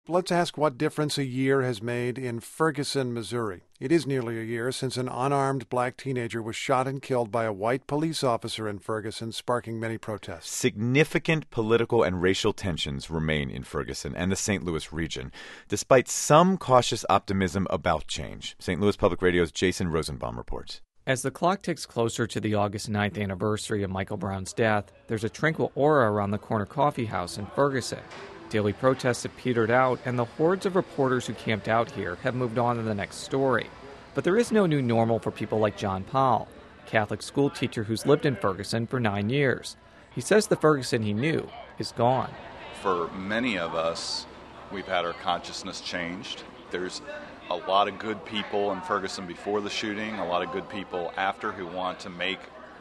Let's ask what difference a year has made in Ferguson, Missouri. It is nearly a year since an unarmed black teenager was shot and killed by a white police officer in Ferguson, sparking many protests. Significant political and racial tensions remain in Ferguson and the St. Louis region, despite some cautious optimism about change. St. Louis Public Radio's Jason Rosenbaum reports. As the clock ticks closer to the August 9th anniversary of Michael Brown's death, there's a tranquil aura around the Corner Coffee House in Ferguson. Daily protests have petered out, and the hordes of reporters who camped out here have moved on to the next story. But there is no new normal for people like John Powell, a Catholic school teacher who's lived in Ferguson for 9 years. He says the Ferguson he knew is gone. For many of us, we've had our consciousness changed. There's a lot of good people in Ferguson before the shooting, a lot of good people after who want to make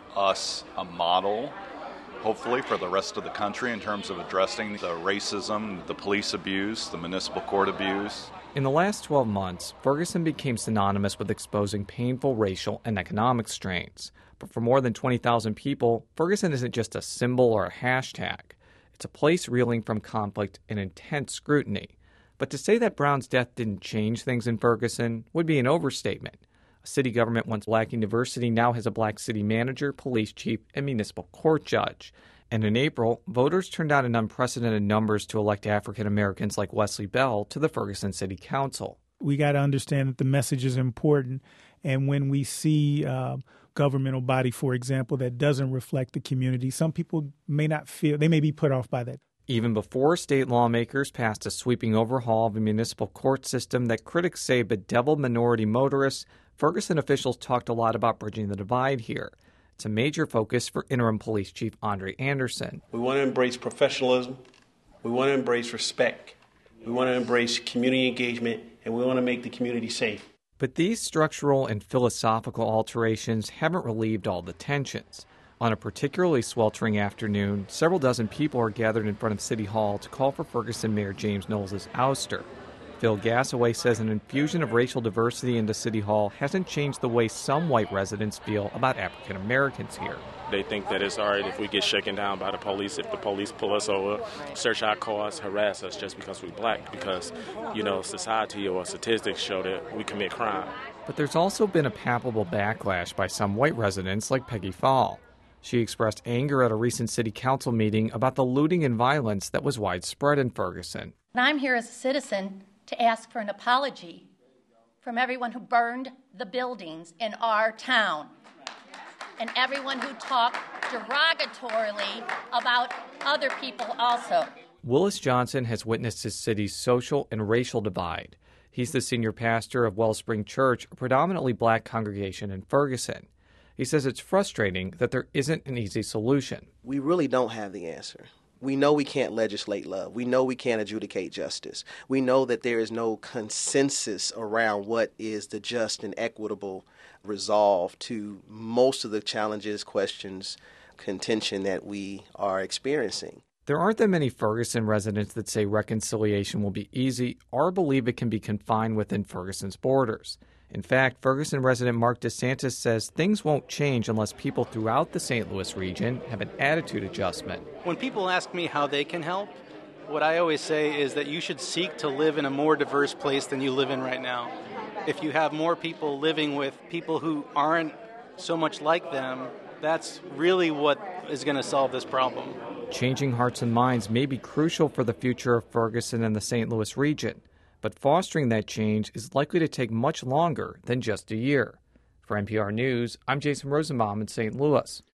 us a model, hopefully for the rest of the country in terms of addressing the racism, the police abuse, the municipal court abuse. In the last 12 months, Ferguson became synonymous with exposing painful racial and economic strains. But for more than 20,000 people, Ferguson isn't just a symbol or a hashtag. It's a place reeling from conflict and intense scrutiny. But to say that Brown's death didn't change things in Ferguson would be an overstatement. A city government once lacking diversity now has a black city manager, police chief, and municipal court judge. And in April, voters turned out in unprecedented numbers to elect African Americans like Wesley Bell to the Ferguson City Council. We got to understand that the message is important. And when we see governmental body, for example, that doesn't reflect the community, some people may not feel, they may be put off by that. Even before state lawmakers passed a sweeping overhaul of a municipal court system that critics say bedeviled minority motorists, Ferguson officials talked a lot about bridging the divide here. It's a major focus for interim police chief Andre Anderson. We want to embrace professionalism. We want to embrace respect. We want to embrace community engagement, and we want to make the community safe. But these structural and philosophical alterations haven't relieved all the tensions. On a particularly sweltering afternoon, several dozen people are gathered in front of City Hall to call for Ferguson Mayor James Knowles' ouster. Phil Gassaway says an infusion of racial diversity into City Hall hasn't changed the way some white residents feel about African Americans here. They think that it's all right if we get shaken down by the police, if the police pull us over, search our cars, harass us just because we're black, because, society or statistics show that we commit crime. But there's also been a palpable backlash by some white residents like Peggy Fall. She expressed anger at a recent city council meeting about the looting and violence that was widespread in Ferguson. And I'm here as a citizen to ask for an apology from everyone who burned the buildings in our town and everyone who talked derogatorily about other people also. Willis Johnson has witnessed his city's social and racial divide. He's the senior pastor of Wellspring Church, a predominantly black congregation in Ferguson. He says it's frustrating that there isn't an easy solution. We really don't have the answer. We know we can't legislate love. We know we can't adjudicate justice. We know that there is no consensus around what is the just and equitable resolve to most of the challenges, questions, contention that we are experiencing. There aren't that many Ferguson residents that say reconciliation will be easy or believe it can be confined within Ferguson's borders. In fact, Ferguson resident Mark DeSantis says things won't change unless people throughout the St. Louis region have an attitude adjustment. When people ask me how they can help, what I always say is that you should seek to live in a more diverse place than you live in right now. If you have more people living with people who aren't so much like them, that's really what is going to solve this problem. Changing hearts and minds may be crucial for the future of Ferguson and the St. Louis region. But fostering that change is likely to take much longer than just a year. For NPR News, I'm Jason Rosenbaum in St. Louis.